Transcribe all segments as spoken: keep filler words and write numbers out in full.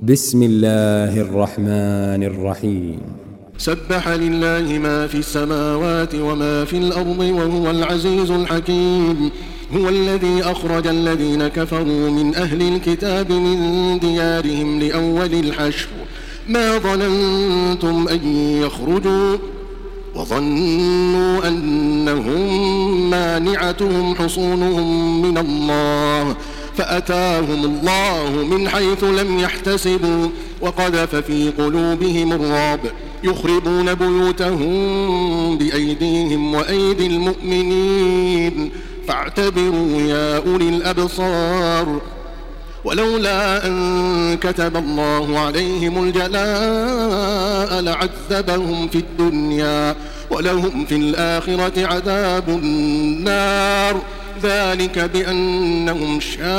بسم الله الرحمن الرحيم. سبح لله ما في السماوات وما في الأرض وهو العزيز الحكيم. هو الذي أخرج الذين كفروا من أهل الكتاب من ديارهم لأول الحشر ما ظننتم أن يخرجوا وظنوا أنهم مانعتهم حصونهم من الله فأتاهم الله من حيث لم يحتسبوا وقذف في قلوبهم الرعب يخربون بيوتهم بأيديهم وأيدي المؤمنين فاعتبروا يا أولي الأبصار. ولولا أن كتب الله عليهم الجلاء لعذبهم في الدنيا ولهم في الآخرة عذاب النار ذلك بأنهم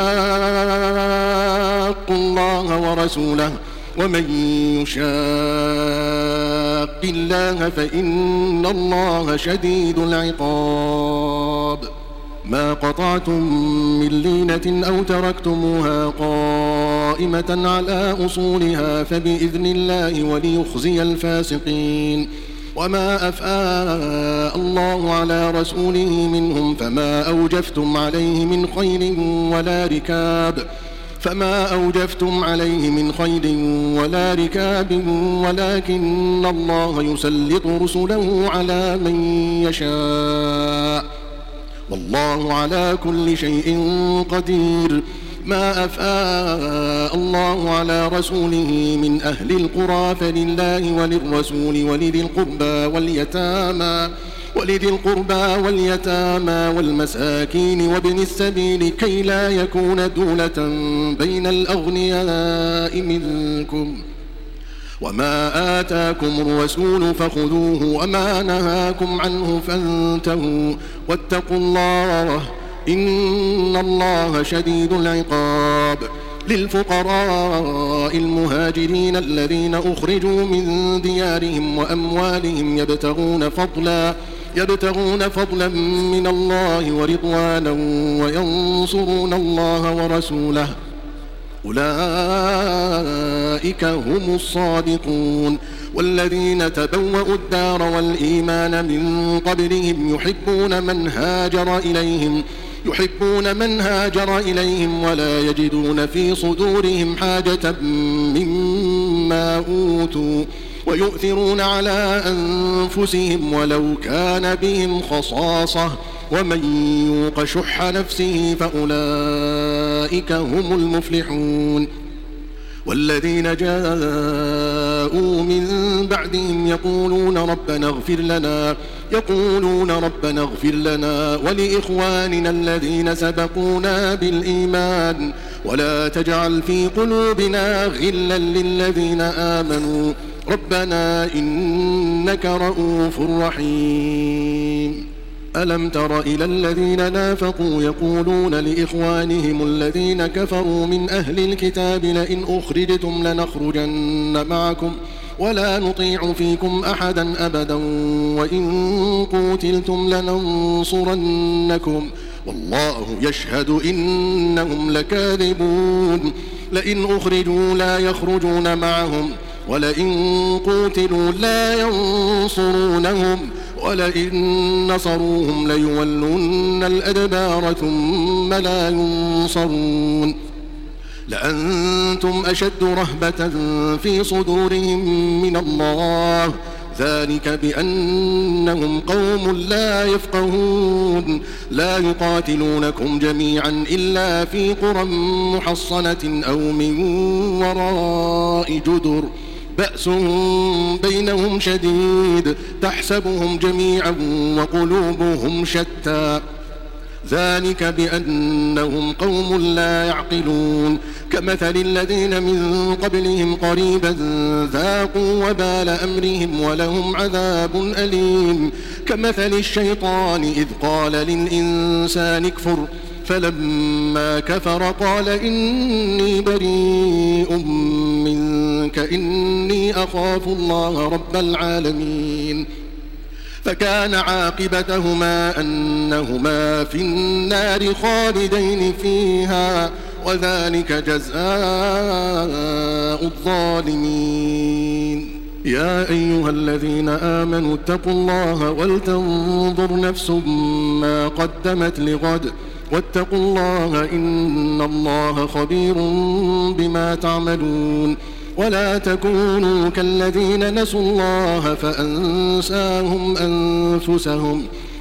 شاقوا الله ورسوله ومن يشاق الله فإن الله شديد العقاب. ما قطعتم من لينة أو تركتموها قائمة على أصولها فبإذن الله وليخزي الفاسقين. وما أفاء الله على رسوله منهم فما أوجفتم عليه من خيل ولا ركاب فما أوجفتم عليه من خيل ولا ركاب ولكن الله يسلط رسله على من يشاء والله على كل شيء قدير. ما أفاء الله على رسوله من أهل القرى فلله وللرسول ولذي القربى واليتامى ولذي القربى واليتامى والمساكين وابن السبيل كي لا يكون دولة بين الأغنياء منكم. وما آتاكم الرسول فخذوه وما نهاكم عنه فانتهوا واتقوا الله إن الله شديد العقاب. للفقراء المهاجرين الذين أخرجوا من ديارهم وأموالهم يبتغون فضلا يبتغون فضلا من الله ورضوانا وينصرون الله ورسوله أولئك هم الصادقون. والذين تبوأوا الدار والإيمان من قبلهم يحبون من هاجر إليهم يحبون من هاجر إليهم ولا يجدون في صدورهم حاجة مما أوتوا ويؤثرون على أنفسهم ولو كان بهم خصاصة ومن يوق شح نفسه فأولئك هم المفلحون. والذين جاءوا من بعدهم يقولون ربنا اغفر لنا يقولون ربنا اغفر لنا ولإخواننا الذين سبقونا بالإيمان ولا تجعل في قلوبنا غلا للذين آمنوا ربنا إنك رؤوف رحيم. ألم تر إلى الذين نافقوا يقولون لإخوانهم الذين كفروا من أهل الكتاب لئن أخرجتم لنخرجن معكم ولا نطيع فيكم أحدا أبدا وإن قوتلتم لننصرنكم والله يشهد إنهم لكاذبون. لئن أخرجوا لا يخرجون معهم ولئن قوتلوا لا ينصرونهم ولئن نصروهم ليولن الأدبار ثم لا ينصرون. لأنتم أشد رهبة في صدورهم من الله ذلك بأنهم قوم لا يفقهون. لا يقاتلونكم جميعا إلا في قرى محصنة أو من وراء جدر بأسهم بينهم شديد تحسبهم جميعا وقلوبهم شتى ذلك بأنهم قوم لا يعقلون. كمثل الذين من قبلهم قريبا ذاقوا وبال أمرهم ولهم عذاب أليم. كمثل الشيطان إذ قال للإنسان اكفر فلما كفر قال إني بريء منك إني أخاف الله رب العالمين. فكان عاقبتهما أنهما في النار خالدين فيها وذلك جزاء الظالمين. يا أيها الذين آمنوا اتقوا الله ولتنظر نفس ما قدمت لغد واتقوا الله إن الله خبير بما تعملون. ولا تكونوا كالذين نسوا الله فأنساهم أنفسهم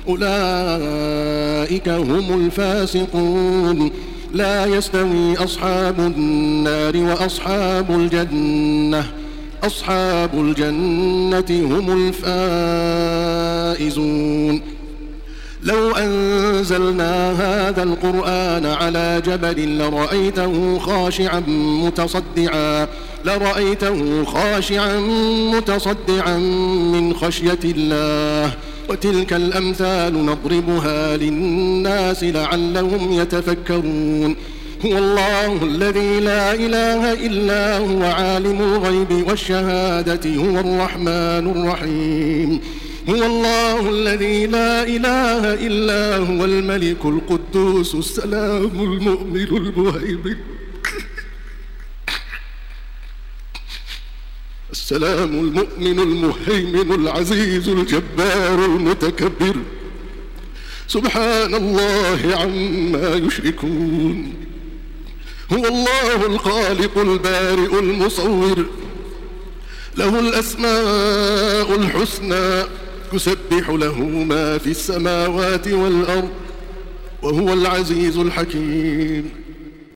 أولئك هم الفاسقون. لا يستوي أصحاب النار وأصحاب الجنة أصحاب الجنة هم الفائزون. لو أنزلنا هذا القرآن على جبل لرأيته خاشعا متصدعا لرأيته خاشعا متصدعا من خشية الله. وتلك الأمثال نضربها للناس لعلهم يتفكرون. هو الله الذي لا إله إلا هو عالم الغيب والشهادة هو الرحمن الرحيم. هو الله الذي لا إله إلا هو الملك القدوس السلام المؤمن المهيمن السلام المؤمن المهيمن العزيز الجبار المتكبر سبحان الله عما يشركون. هو الله الخالق البارئ المصور له الأسماء الحسنى يسبح له ما في السماوات والأرض وهو العزيز الحكيم.